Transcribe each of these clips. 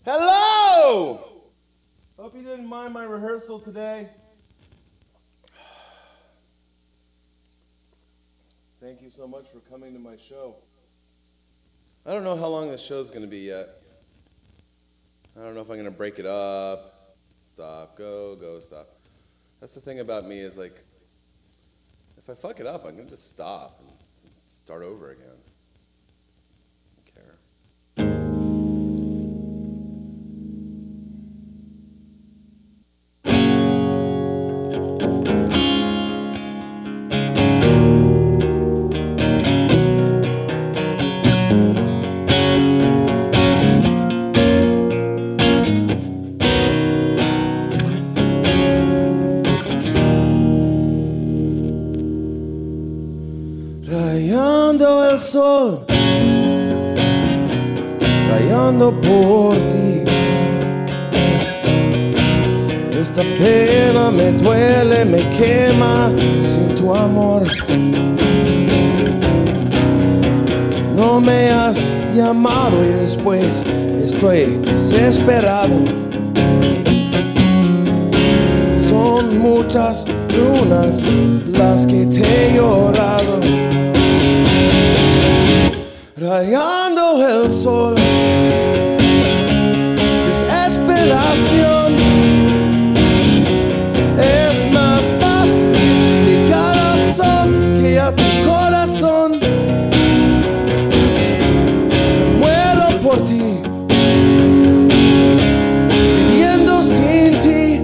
Hello! Hope you didn't mind my rehearsal today. Thank you so much for coming to my show. I don't know how long this show's going to be yet. I don't know if I'm going to break it up. Stop, go, stop. That's the thing about me is like, if I fuck it up, I'm going to just stop and start over again. I don't care. Rayando el sol, rayando por ti. Esta pena me duele, me quema sin tu amor. No me has llamado y después estoy desesperado. Son muchas lunas las que te he llorado. Rayando el sol, desesperación. Es más fácil llegar al sol que a tu corazón. Me muero por ti, viviendo sin ti.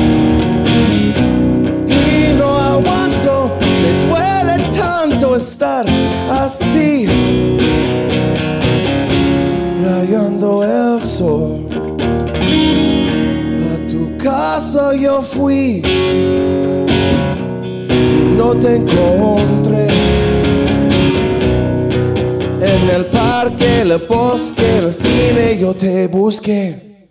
Y no aguanto, me duele tanto estar así. Rayando el sol, a tu casa yo fui y no te encontré. En el parque, el bosque, el cine yo te busqué.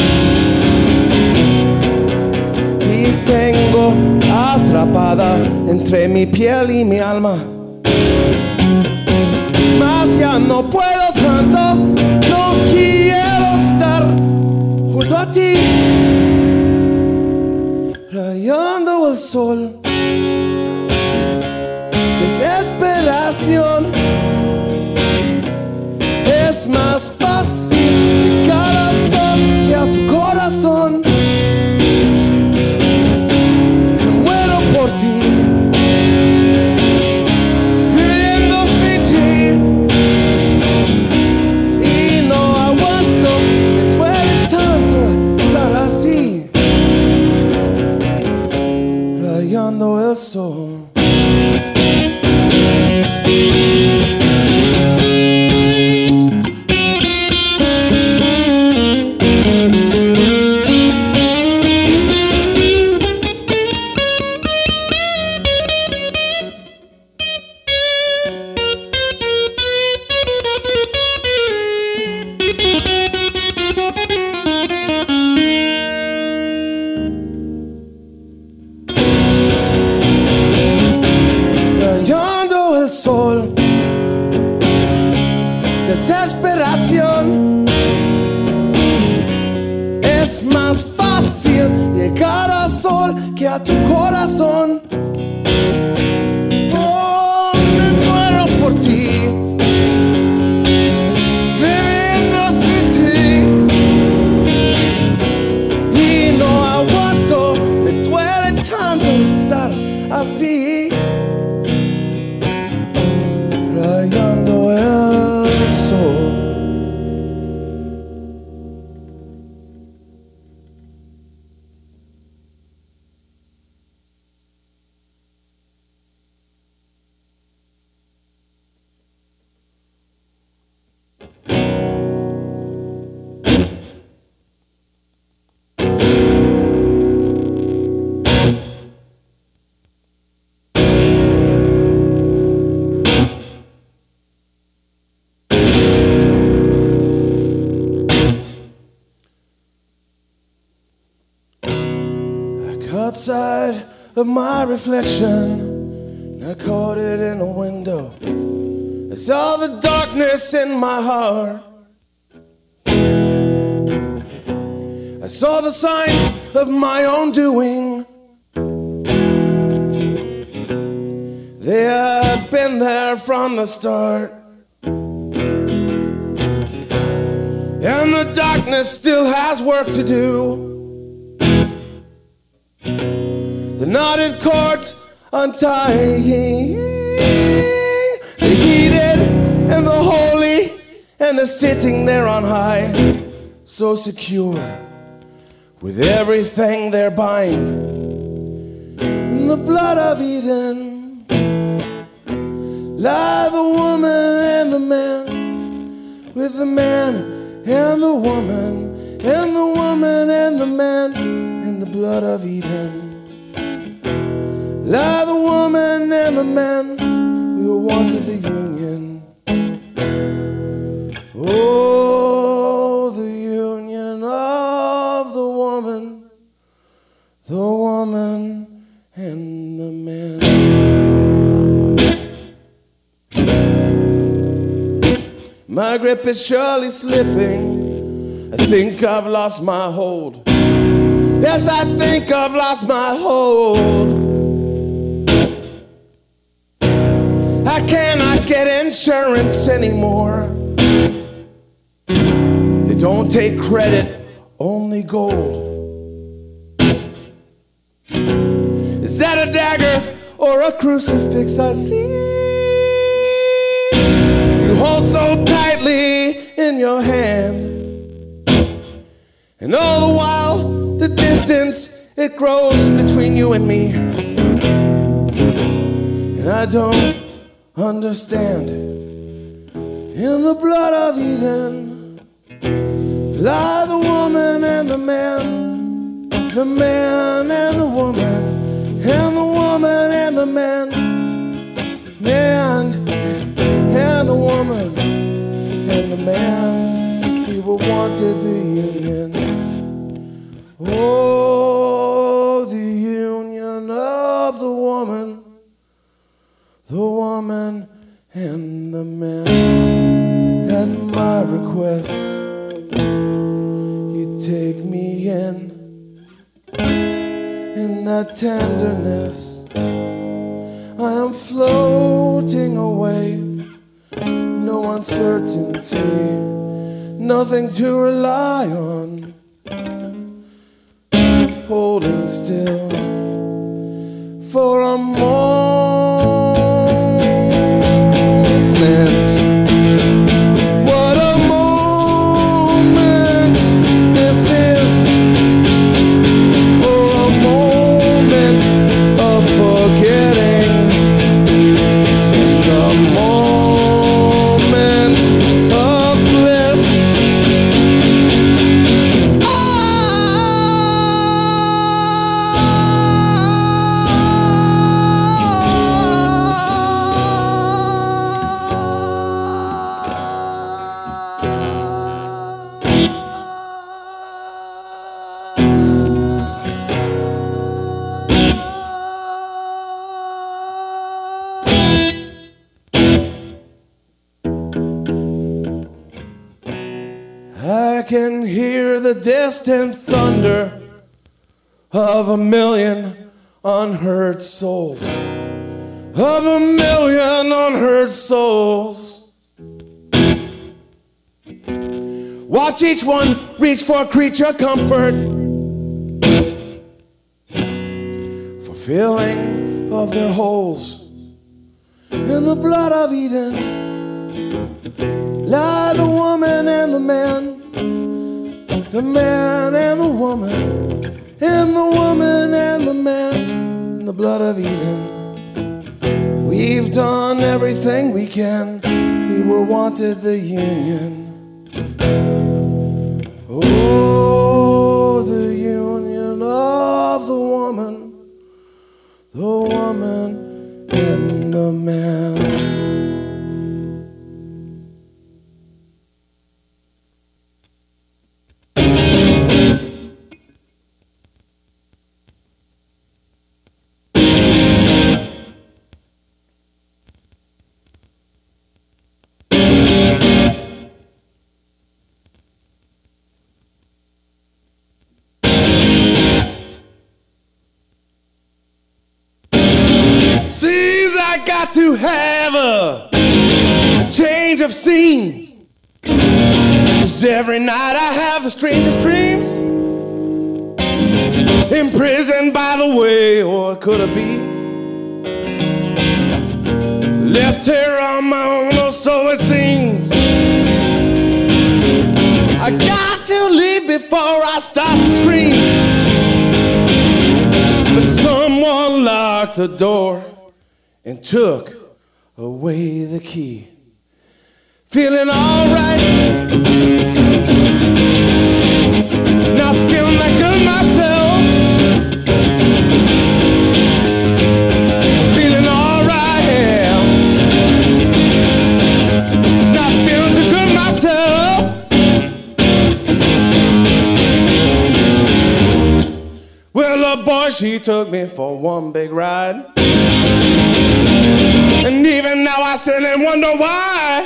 Te tengo atrapada entre mi piel y mi alma. Mas ya no puedo tanto, no quiero estar junto a ti. Rayando el sol, desesperación. Es más fácil llegar al sol que a tu corazón. Me muero por ti. El sol. Sol, desesperación. Es más fácil llegar al sol que a tu corazón. Oh, me muero por ti, viviendo sin ti. Y no aguanto, me duele tanto estar así. Rayando el sol. Outside of my reflection, and I caught it in a window. I saw the darkness in my heart. saw the signs of my own doing. They had been there from the start, and the darkness still has work to do. The knotted cords untying, the heated and the holy, and the sitting there on high, so secure with everything they're buying in the blood of Eden. Lie the woman and the man, with the man and the woman, and the woman and the man, in the blood of Eden. Lie the woman and the man, we were wanted the union. Oh, the union of the woman and the man. My grip is surely slipping. I think I've lost my hold. Yes, I think I've lost my hold. I cannot get insurance anymore. They don't take credit, only gold. Is that a dagger or a crucifix I see? You hold so tightly in your hand, and all the while the distance it grows between you and me. And I don't understand. In the blood of Eden lie the woman and the man, the man and the woman, and the woman and the man, man and the woman and the man. We were wanted the union. Oh, the union of the woman and the man. And my request, you take me in that tenderness. I am floating away, no uncertainty, nothing to rely on, holding still for a moment. What a moment this is, or a moment of forgetting, and a moment of bliss. I can hear the distant thunder of a million unheard souls, of a million unheard souls. Watch each one reach for creature comfort, fulfilling of their holes in the blood of Eden. Lie the woman and the man, the man and the woman, and the woman and the man, in the blood of Eden. We've done everything we can, we were wanted the union. Oh, the union of the woman and the man. scene. 'Cause every night I have the strangest dreams. Imprisoned by the way, or could it be? Left here on my own, or so it seems. I got to leave before I start to scream. But someone locked the door and took away the key. Feeling alright, not feeling like good myself. Feeling alright, yeah. Not feeling too good myself. Well, the boy, she took me for one big ride. And even now I sit and wonder why.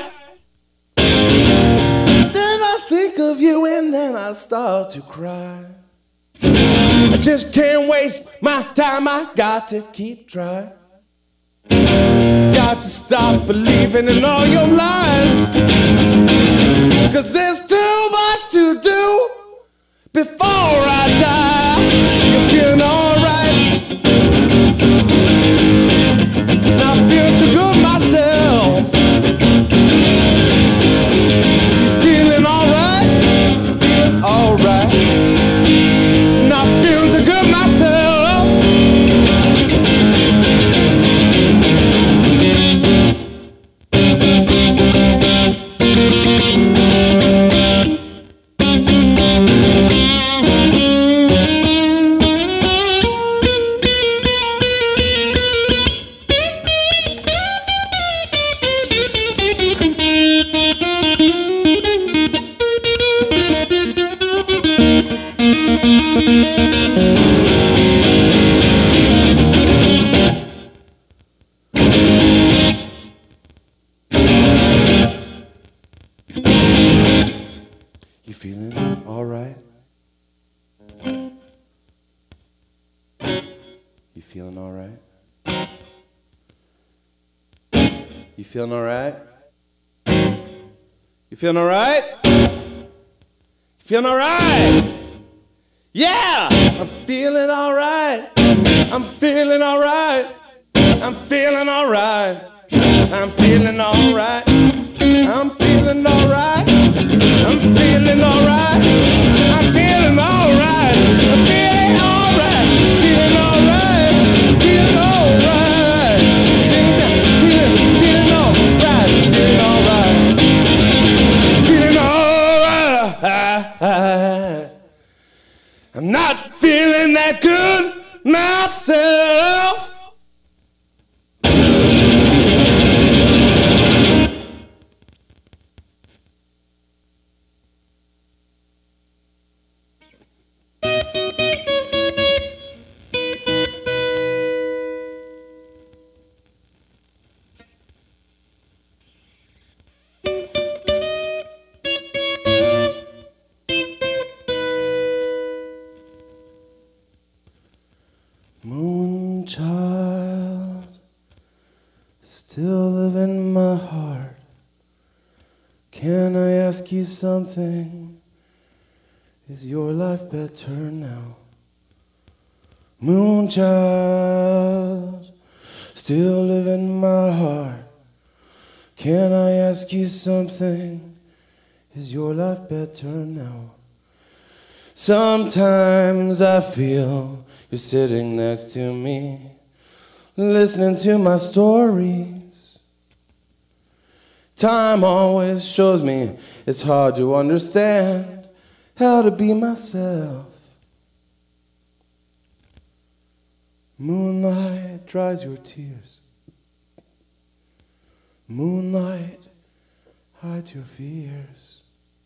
Then I think of you and then I start to cry. I just can't waste my time, I got to keep trying. Got to stop believing in all your lies. 'Cause there's too much to do before I die. You're feeling alright, not feeling too good myself. You feeling alright? You feeling alright? Not feeling too good myself. You feeling alright? You feeling alright? You feeling alright? You feeling alright? You feeling alright? Yeah! I'm feeling alright. I'm feeling alright. I'm feeling alright. I'm feeling alright. I'm feeling alright. I'm feeling alright. I'm feeling alright. I'm feeling alright. Feeling alright. Feeling alright. Feeling alright. Feeling alright. Feeling alright. I'm not feeling that good myself. Moonchild, still live in my heart. Can I ask you something? Is your life better now? Moonchild, still live in my heart. Can I ask you something? Is your life better now? Sometimes I feel you're sitting next to me, listening to my stories. Time always shows me it's hard to understand how to be myself. Moonlight dries your tears. Moonlight hides your fears.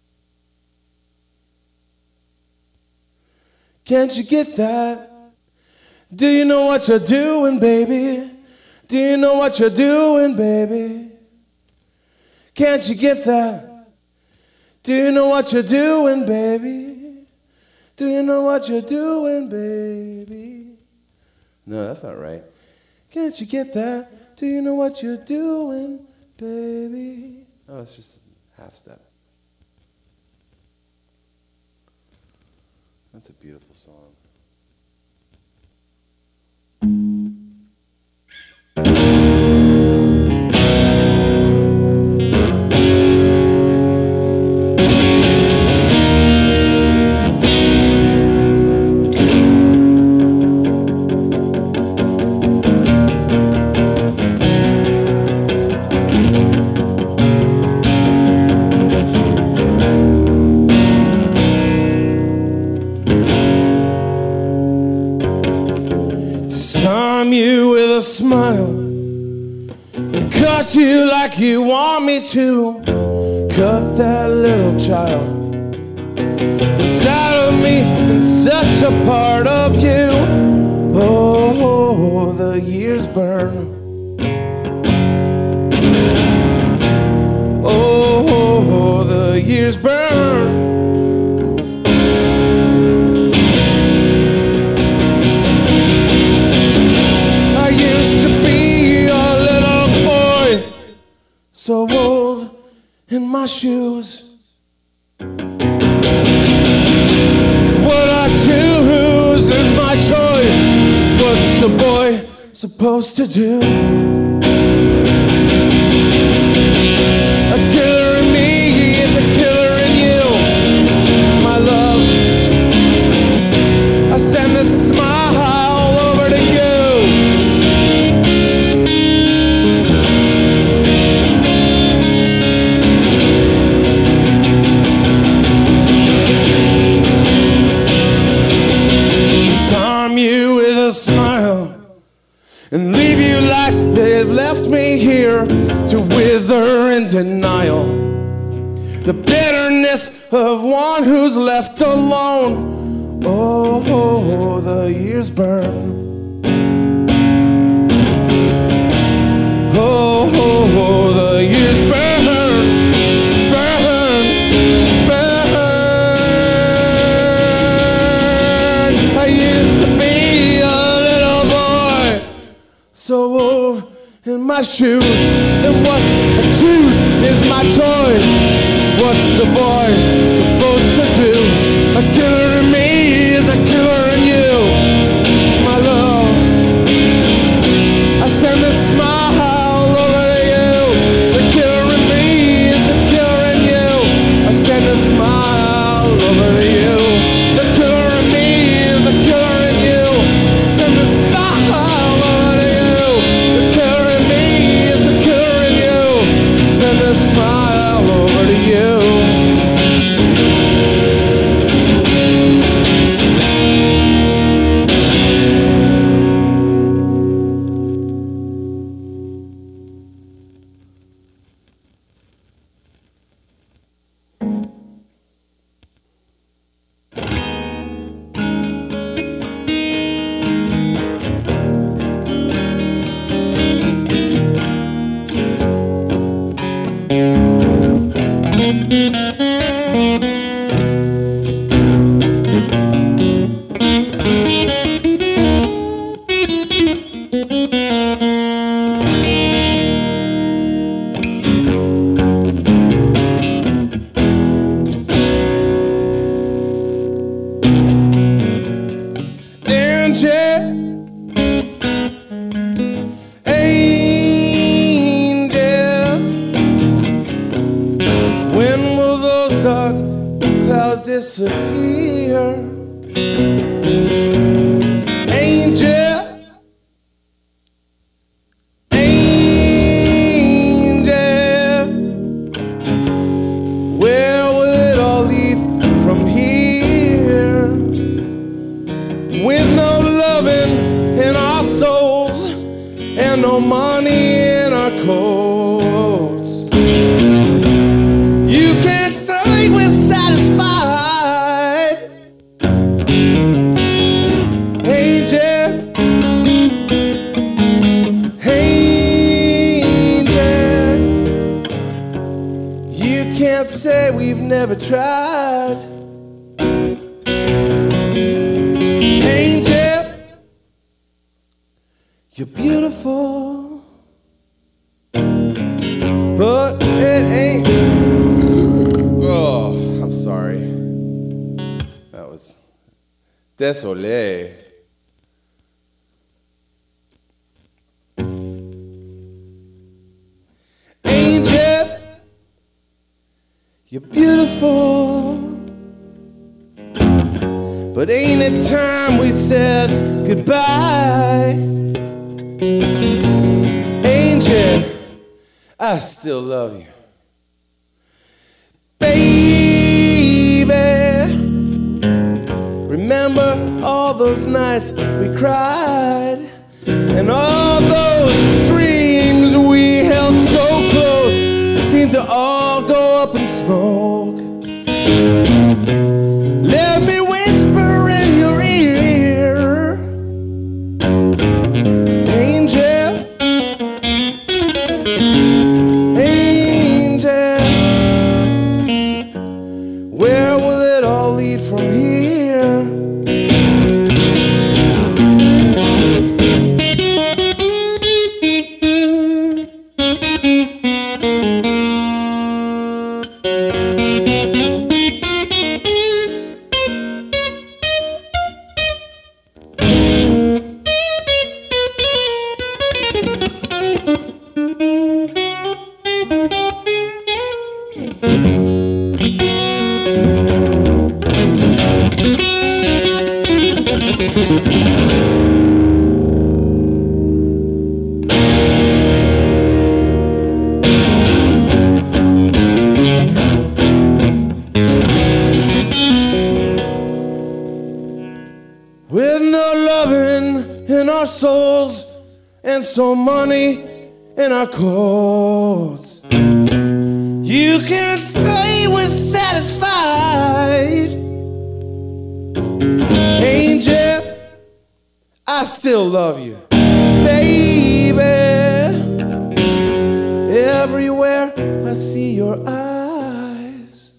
Can't you get that? Do you know what you're doing, baby? Do you know what you're doing, baby? Can't you get that? Do you know what you're doing, baby? Do you know what you're doing, baby? No, that's not right. Can't you get that? Do you know what you're doing, baby? Oh, it's just a half step. That's a beautiful song. Charm you with a smile and cut you like you want me to. Cut that little child inside of me and such a part of you. Oh, the years burn. Oh, the years burn. So old in my shoes. What I choose is my choice. What's a boy supposed to do? A killer in me is a killer in you, my love. I send this smile over to you. And leave you like they've left me here to wither in denial. The bitterness of one who's left alone. Oh, the years burn. Oh, the years burn, burn, burn. I used to be a little boy, so old in my shoes, and what I choose is my choice. What's a boy supposed to do? A killer in me is a killer in you, my love. I send a smile over to you. The killer in me is the killer in you. I send a smile over to you. The killer in me is a killer in you. Send a smile over to you. The killer in me is the killer in you. Send a smile over to you. Disappear, angel, angel, where will it all lead from here? With no loving in our souls and no money in our coats, you can't say we're satisfied. Can't say we've never tried. Angel, you're beautiful, but it ain't Désolé. Angel, you're beautiful, but ain't it time we said goodbye? Angel, I still love you. Baby, remember all those nights we cried, and all those dreams we held so close seem to all go up in smoke. Let me whisper in your ear, angel, angel, where will it all lead from here? With no loving in our souls and so money in our coats, you can say we're satisfied. Angel, I still love you, baby. Everywhere I see your eyes.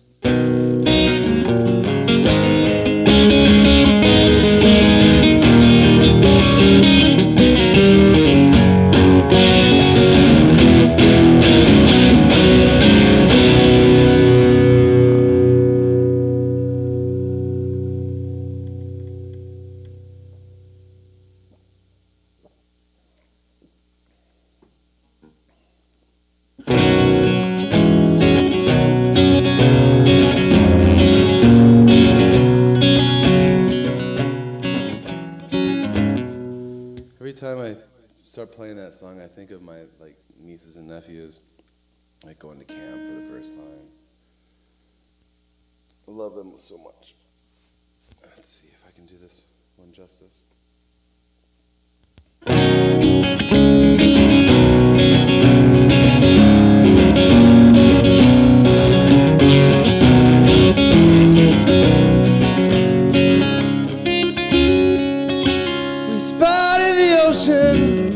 Every time I start playing that song, I think of my nieces and nephews, going to camp for the first time. I love them so much. Let's see if I can do this one justice. We spotted the ocean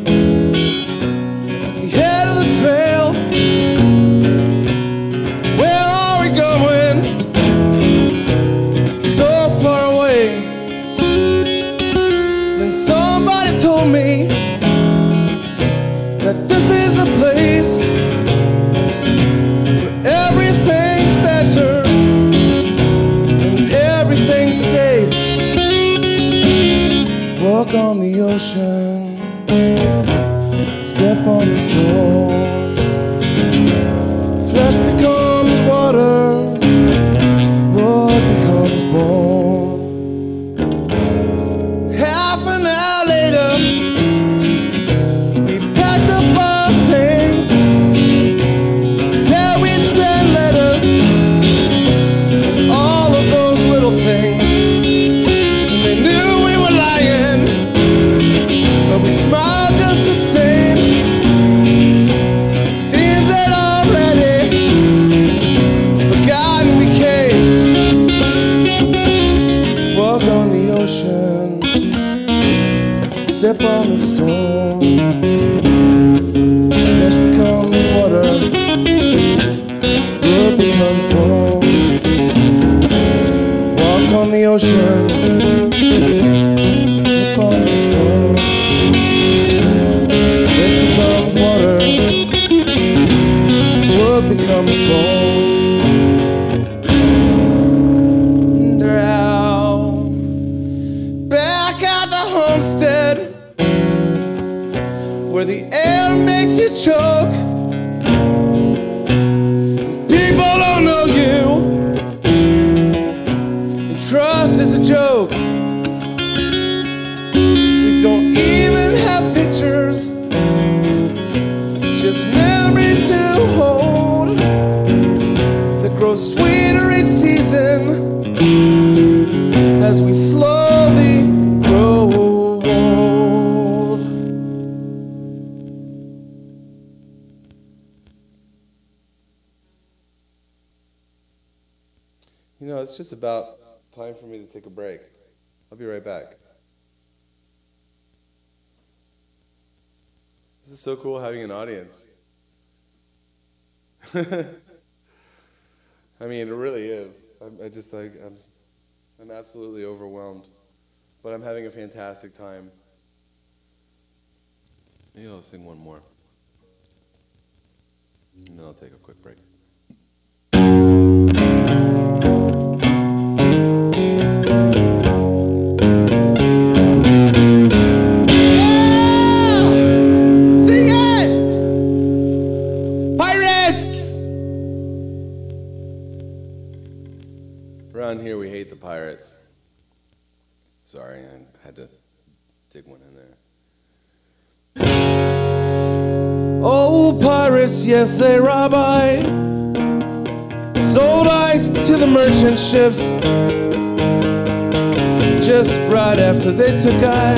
at the head of the trail. Where are we going? So far away. Then somebody told me that this is the place where everything's better and everything's safe. Walk on the ocean, step on the storms. Flesh becomes water, blood becomes bone. Half an hour later, we packed up our things, said we'd send letters and all of those little things. And they knew we were lying, but we smiled just the same. It seems that already forgotten we came. Walk on the ocean, step on the storm. Flesh becomes water, blood becomes bone. Walk on the ocean, step on the storm. Flesh becomes water, blood becomes bone. Drown, grows sweeter each season as we slowly grow old. You know, it's just about time for me to take a break. I'll be right back. This is so cool having an audience. I mean, it really is. I'm absolutely overwhelmed, but I'm having a fantastic time. Maybe I'll sing one more, and then I'll take a quick break. Around here, we hate the pirates. Sorry, I had to dig one in there. Oh, pirates, yes, they rob I. Sold I to the merchant ships. Just right after they took I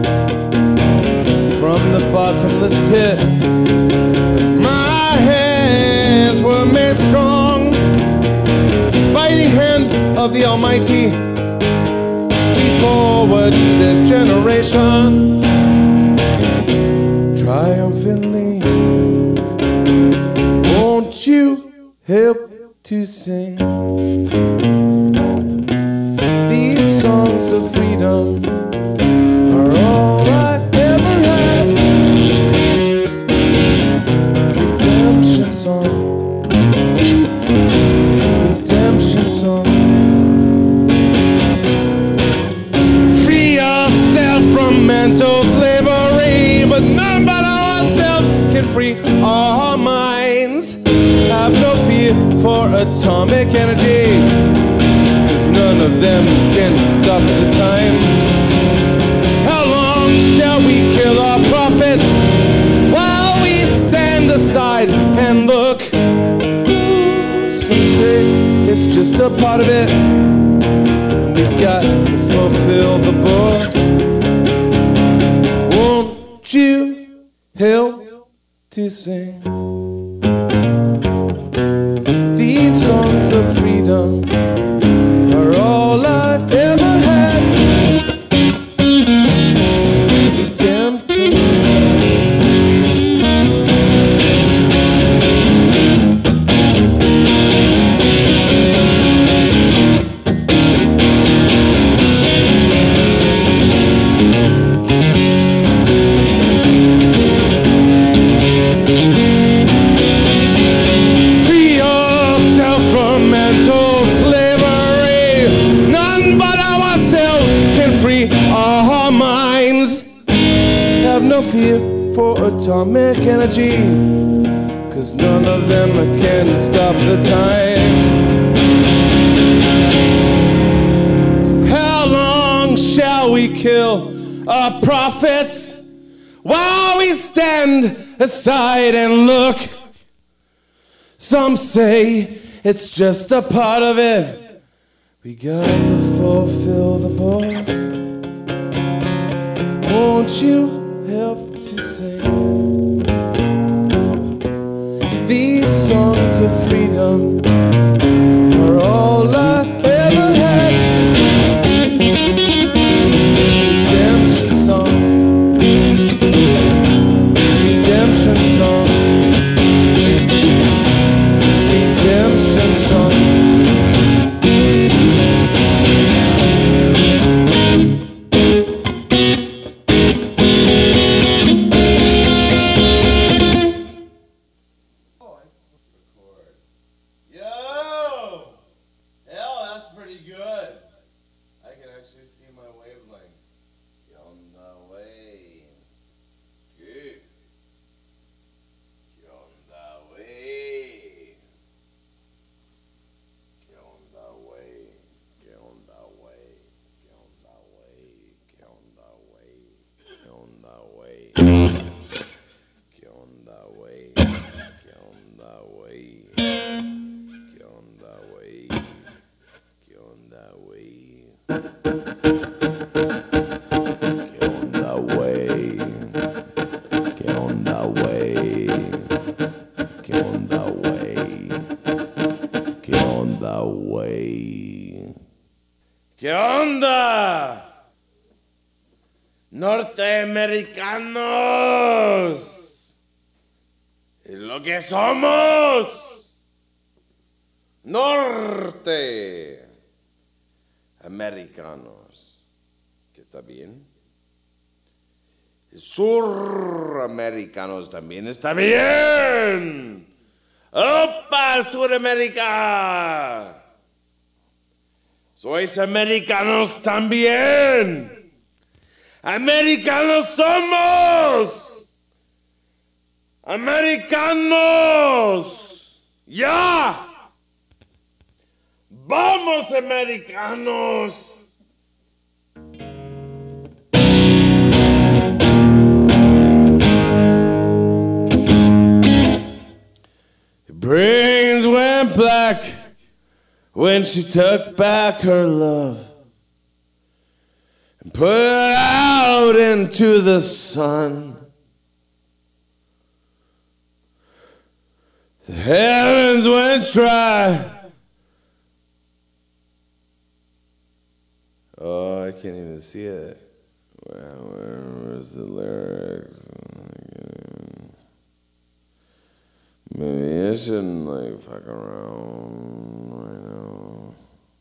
from the bottomless pit. But my hands were made strong by the hand of the Almighty. We forward this generation triumphantly. Won't you help to sing these songs of freedom? Are all I ever had. Redemption song. Redemption song. Free yourself from mental slavery, but none but ourselves can free our minds. Have no fear for atomic energy, 'cause none of them can stop the time. How long shall we kill our prophets while we stand aside and look? Some say it's just a part of it, and we've got to fulfill the book. Won't you help to sing these songs of freedom? Are all I ever had. Redemption song. Fear for atomic energy, 'cause none of them can stop the time. So how long shall we kill our prophets while we stand aside and look? Some say it's just a part of it. We got to fulfill the book. Won't you help to sing these songs of freedom? Are all I ever had. Redemption songs. Redemption songs. Redemption songs. ¿Qué onda, güey? ¿Qué onda, güey? ¿Qué onda, güey? ¿Qué onda, güey? ¿Qué onda? Norteamericanos. Es lo que somos. Norte. Americanos. ¿Que está bien? Suramericanos también está bien. ¡Opa, Suramérica! Sois americanos también. ¡Americanos somos! ¡Americanos! ¡Ya! ¡Vamos, americanos! Brains went black when she took back her love and put it out into the sun. The heavens went dry. Oh, I can't even see it. Where's the lyrics? Maybe I shouldn't fuck around right now.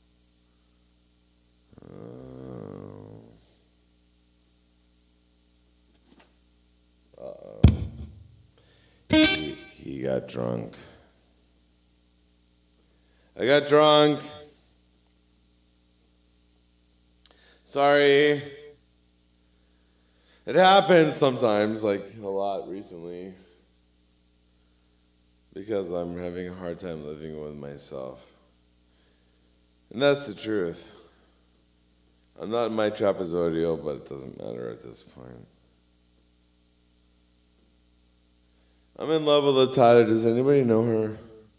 Uh-oh. He got drunk. I got drunk. Sorry. It happens sometimes, a lot recently. Because I'm having a hard time living with myself. And that's the truth. I'm not in my trapezoidal, but it doesn't matter at this point. I'm in love with Liv Tyler. Does anybody know her?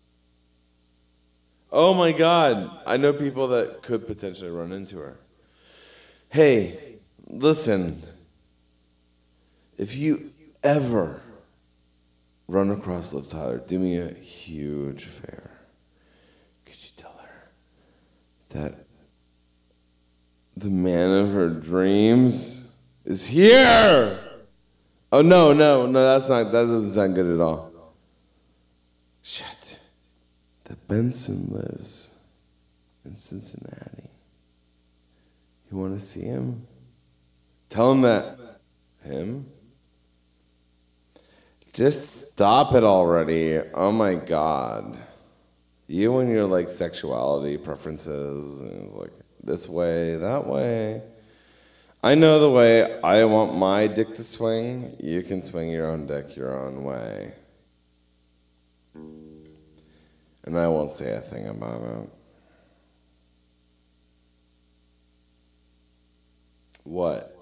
Oh my God. I know people that could potentially run into her. Hey, listen. If you ever run across Liv Tyler, do me a huge favor. Could you tell her that the man of her dreams is here? Oh, no, that doesn't sound good at all. Shit. That Benson lives in Cincinnati. You want to see him? Tell him that. Him? Just stop it already. Oh my God. You and your sexuality preferences, and it's this way, that way. I know the way I want my dick to swing. You can swing your own dick your own way. And I won't say a thing about it. What?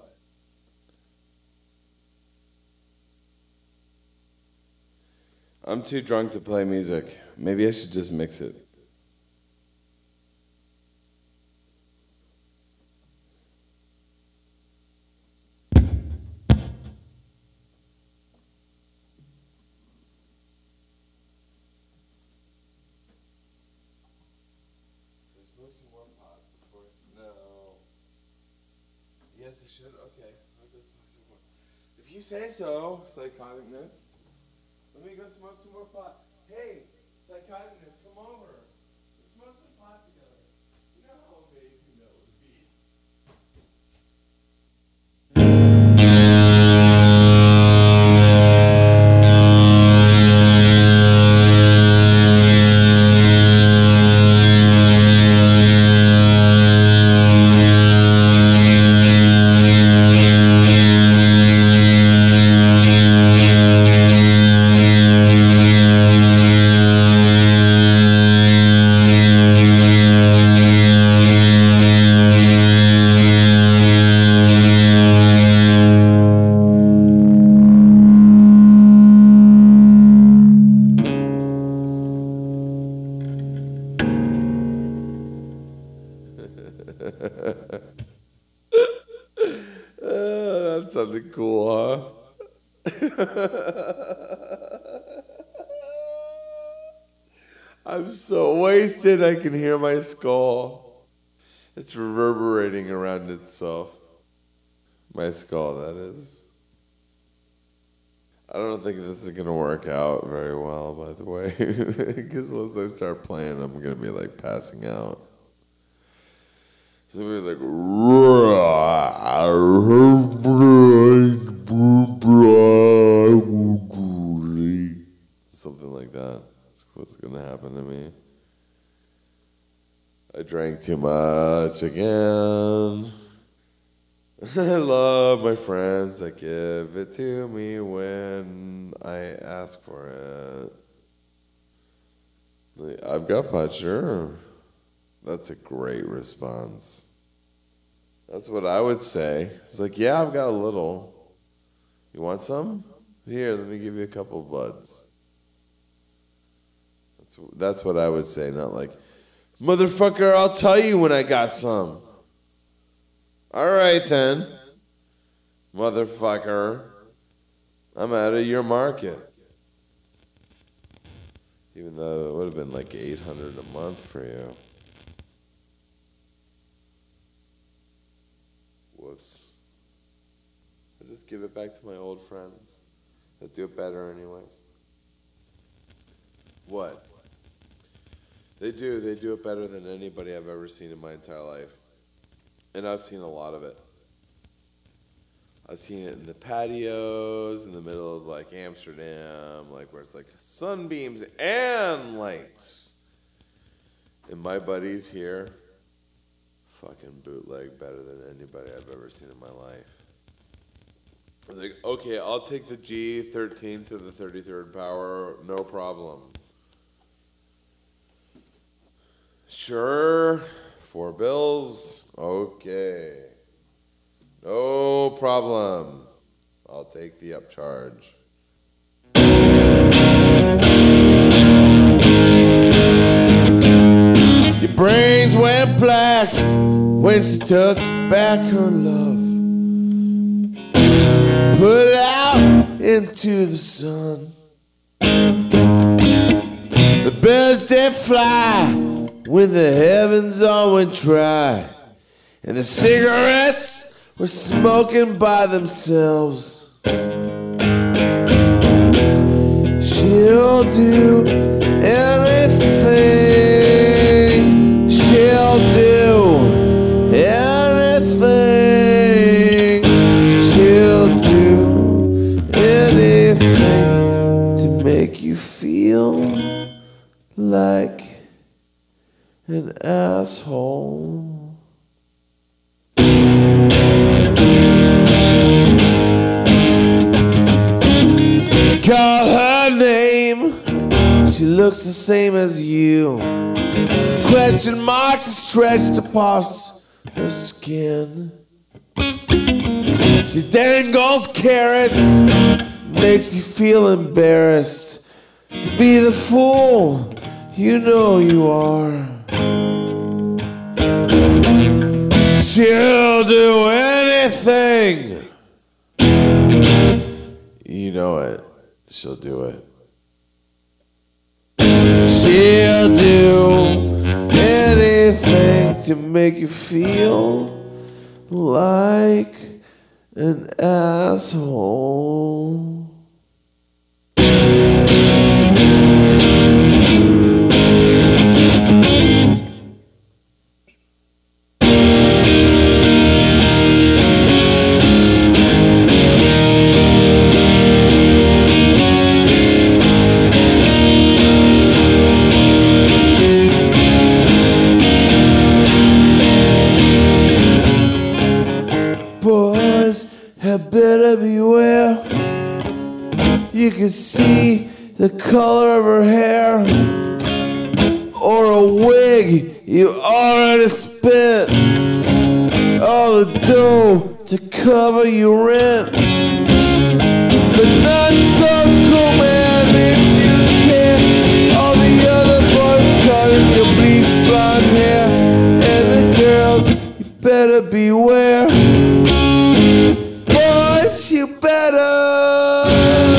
I'm too drunk to play music. Maybe I should just mix it. Smoke some more pot before. No. Yes, I should. Okay, I'll go smoke some more. If you say so, psychoticness. Let me go smoke some more pot. Hey, psychoticness, come over. Let's smoke some pot together. You know how amazing that would be. I'm so wasted I can hear my skull. It's reverberating around itself. My skull, that is. I don't think this is going to work out very well, by the way. Because once I start playing, I'm going to be like passing out. So we're like, something like that. That's what's going to happen to me. I drank too much again. I love my friends that give it to me when I ask for it. I've got pot, sure. That's a great response. That's what I would say. It's like, yeah, I've got a little. You want some? Here, let me give you a couple buds. That's what I would say, not like, motherfucker, I'll tell you when I got some. All right, then. Motherfucker. I'm out of your market. Even though it would have been like $800 a month for you. Whoops. I'll just give it back to my old friends that do it better anyways. What? They do it better than anybody I've ever seen in my entire life. And I've seen a lot of it. I've seen it in the patios, in the middle of like Amsterdam, like where it's like sunbeams and lights. And my buddies here, fucking bootleg better than anybody I've ever seen in my life. I was like, okay, I'll take the G13 to the 33rd power, no problem. Sure, 4 bills, okay. No problem. I'll take the upcharge. Your brains went black when she took back her love. Put out into the sun. The birds did fly when the heavens all went dry. And the cigarettes were smoking by themselves. She'll do anything. She'll do anything. She'll do anything to make you feel like an asshole. Call her name, she looks the same as you. Question marks are stretched across her skin. She dangles carrots, makes you feel embarrassed to be the fool you know you are. She'll do anything. You know it. She'll do it. She'll do anything to make you feel like an asshole. Had better beware. You can see the color of her hair, or a wig you already spent, all the dough to cover your rent. But not so cool, man, if you care. All the other boys cutting your bleached blonde hair, and the girls, you better beware. Boys, you better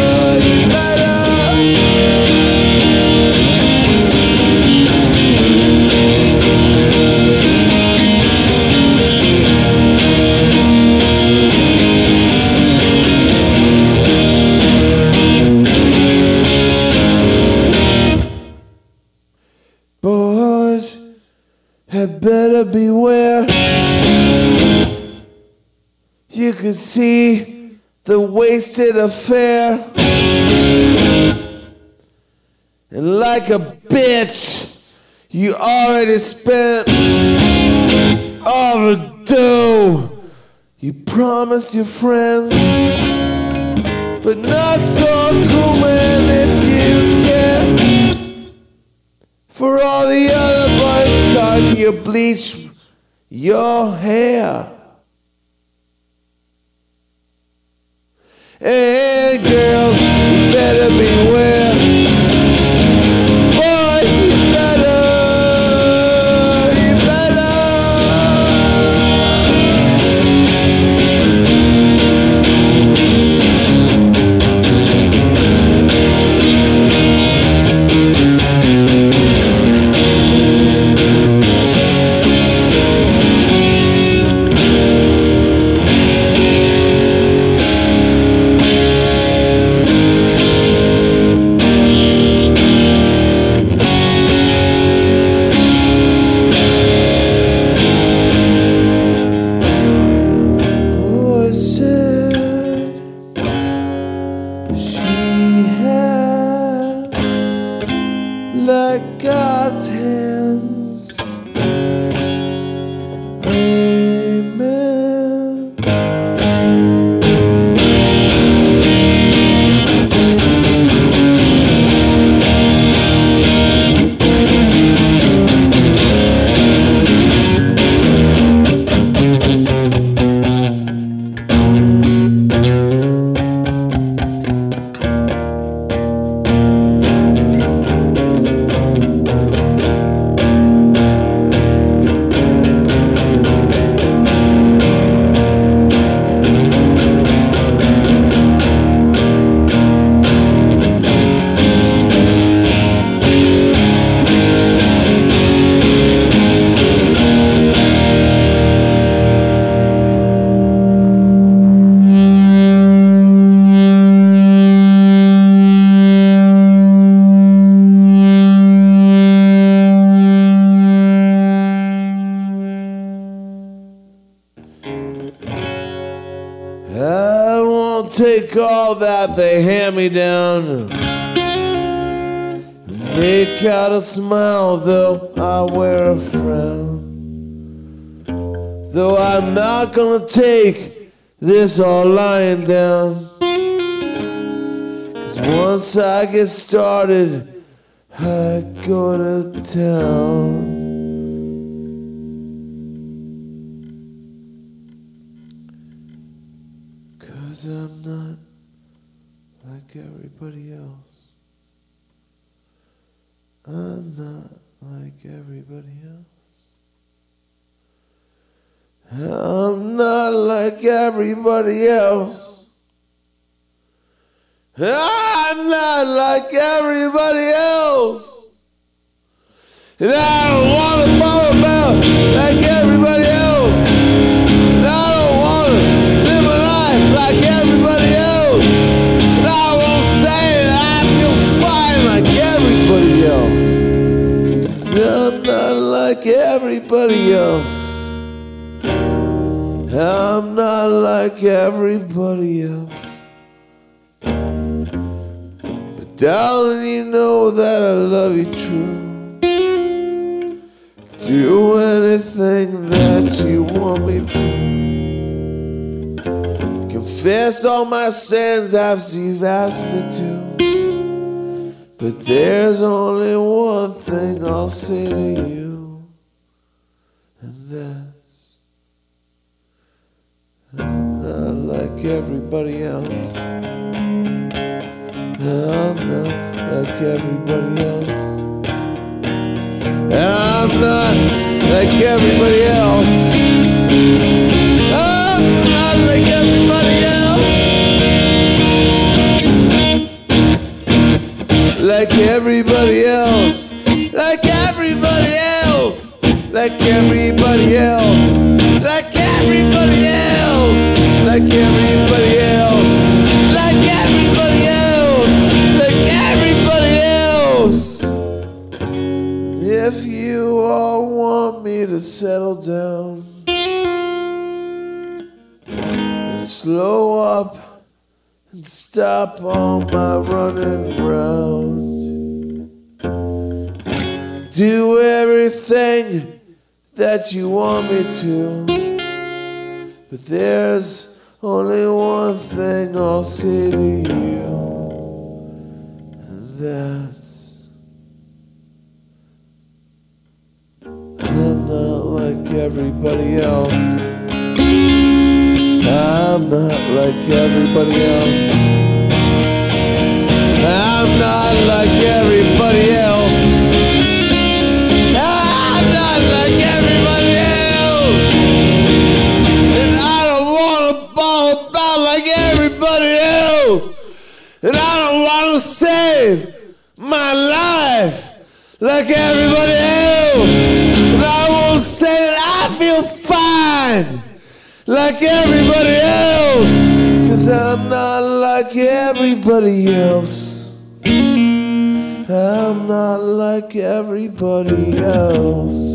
had better beware. You could see the wasted affair. And like a bitch, you already spent all the dough you promised your friends. But not so cool, man, if you care. For all the other boys caught you bleach your hair. And girls, you better beware. Boys, you better. Like God's hands. Amen. I won't take all that they hand me down. Make out a smile, though I wear a frown. Though I'm not gonna take this all lying down. 'Cause once I get started, I go to town. Cause I'm not like everybody else. I'm not like everybody else. I'm not like everybody else. I'm not like everybody else. And I don't want to bother about like everybody else. And I don't want to live a life like everybody else. And I won't say that I feel fine like everybody else. 'Cause I'm not like everybody else. I'm not like everybody else. But darling, you know that I love you true. Do anything that you want me to. Confess all my sins after you've asked me to. But there's only one thing I'll say to you, and that's I'm not like everybody else. I'm not like everybody else. I'm not like everybody else. I'm not like everybody else. Like everybody else. Like everybody else. Like everybody else. Like everybody else. Like everybody else. Like everybody else. Like everybody else. If you all want me to settle down and slow up and stop all my running round. Do everything that you want me to, but there's only one thing I'll say to you, and that's I'm not like everybody else. I'm not like everybody else. I'm not like everybody else. I'm not like everybody else. And I don't want to ball about like everybody else. And I don't want to save my life like everybody else. And I won't say that I feel fine like everybody else, 'cause I'm not like everybody else. I'm not like everybody else.